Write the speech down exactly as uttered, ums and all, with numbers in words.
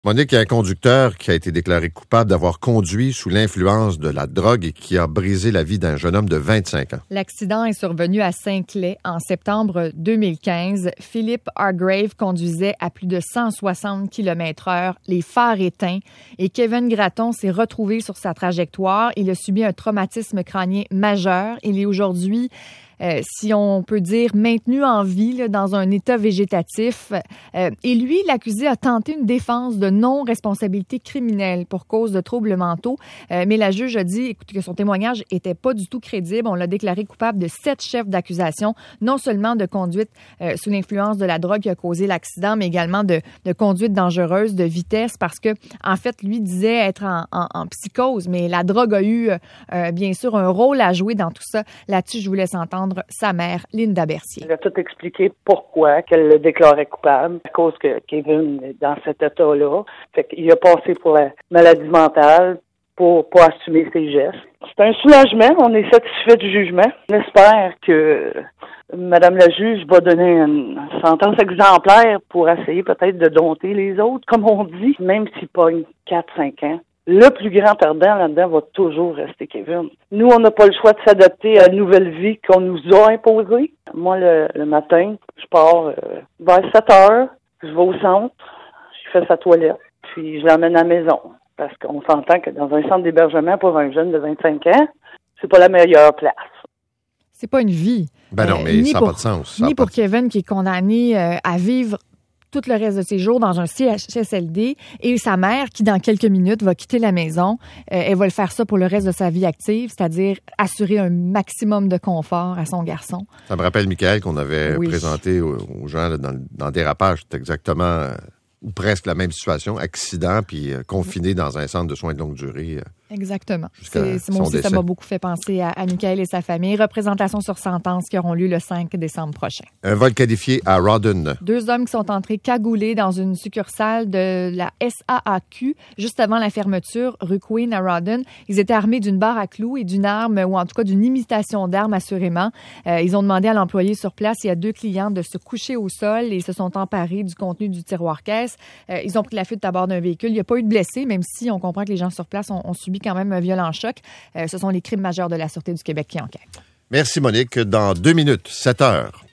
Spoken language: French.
Monique, il y a un conducteur qui a été déclaré coupable d'avoir conduit sous l'influence de la drogue et qui a brisé la vie d'un jeune homme de vingt-cinq ans. L'accident est survenu à Saint-Clair en septembre deux mille quinze. Philippe Hargrave conduisait à plus de cent soixante kilomètres heure, les phares éteints, et Kevin Gratton s'est retrouvé sur sa trajectoire. Il a subi un traumatisme crânien majeur. Il est aujourd'hui Euh, si on peut dire, maintenu en vie là, dans un état végétatif. Euh, et lui, l'accusé a tenté une défense de non-responsabilité criminelle pour cause de troubles mentaux. Euh, mais la juge a dit écoute, que son témoignage était pas du tout crédible. On l'a déclaré coupable de sept chefs d'accusation, non seulement de conduite euh, sous l'influence de la drogue qui a causé l'accident, mais également de, de conduite dangereuse, de vitesse, parce que, en fait, lui disait être en, en, en psychose, mais la drogue a eu, euh, bien sûr, un rôle à jouer dans tout ça. Là-dessus, je vous laisse entendre sa mère, Linda Bercier. Elle a tout expliqué pourquoi qu'elle le déclarait coupable, à cause que Kevin est dans cet état-là. Fait qu'il a passé pour la maladie mentale pour pas assumer ses gestes. C'est un soulagement, on est satisfait du jugement. On espère que Madame la juge va donner une sentence exemplaire pour essayer peut-être de dompter les autres, comme on dit, même s'il pogne quatre cinq ans. Le plus grand perdant là-dedans va toujours rester Kevin. Nous, on n'a pas le choix de s'adapter à la nouvelle vie qu'on nous a imposée. Moi, le, le matin, je pars euh, vers sept heures, je vais au centre, je fais sa toilette, puis je l'emmène à la maison. Parce qu'on s'entend que dans un centre d'hébergement pour un jeune de vingt-cinq ans, c'est pas la meilleure place. C'est pas une vie. Ben non, mais euh, ça n'a pas de sens. Ni pour Kevin qui est condamné euh, à vivre tout le reste de ses jours dans un C H S L D et sa mère qui, dans quelques minutes, va quitter la maison. Euh, elle va le faire ça pour le reste de sa vie active, c'est-à-dire assurer un maximum de confort à son garçon. Ça me rappelle, Michael, qu'on avait oui. présenté aux, aux gens là, dans, dans le dérapage. C'est exactement, euh, ou presque la même situation, accident, puis euh, confiné dans un centre de soins de longue durée. Euh, Exactement. C'est, c'est moi aussi, décès. Ça m'a beaucoup fait penser à, à Michael et sa famille. Représentation sur sentence qui auront lieu le cinq décembre prochain. Un vol qualifié à Rawdon. Deux hommes qui sont entrés cagoulés dans une succursale de la S A A Q juste avant la fermeture, rue Queen à Rawdon. Ils étaient armés d'une barre à clous et d'une arme, ou en tout cas d'une imitation d'arme assurément. Euh, ils ont demandé à l'employé sur place et à deux clients de se coucher au sol et se sont emparés du contenu du tiroir-caisse. Euh, ils ont pris la fuite à bord d'un véhicule. Il n'y a pas eu de blessés, même si on comprend que les gens sur place ont, ont subi quand même un violent choc. Euh, ce sont les crimes majeurs de la Sûreté du Québec qui enquêtent. Merci, Monique. Dans deux minutes, sept heures.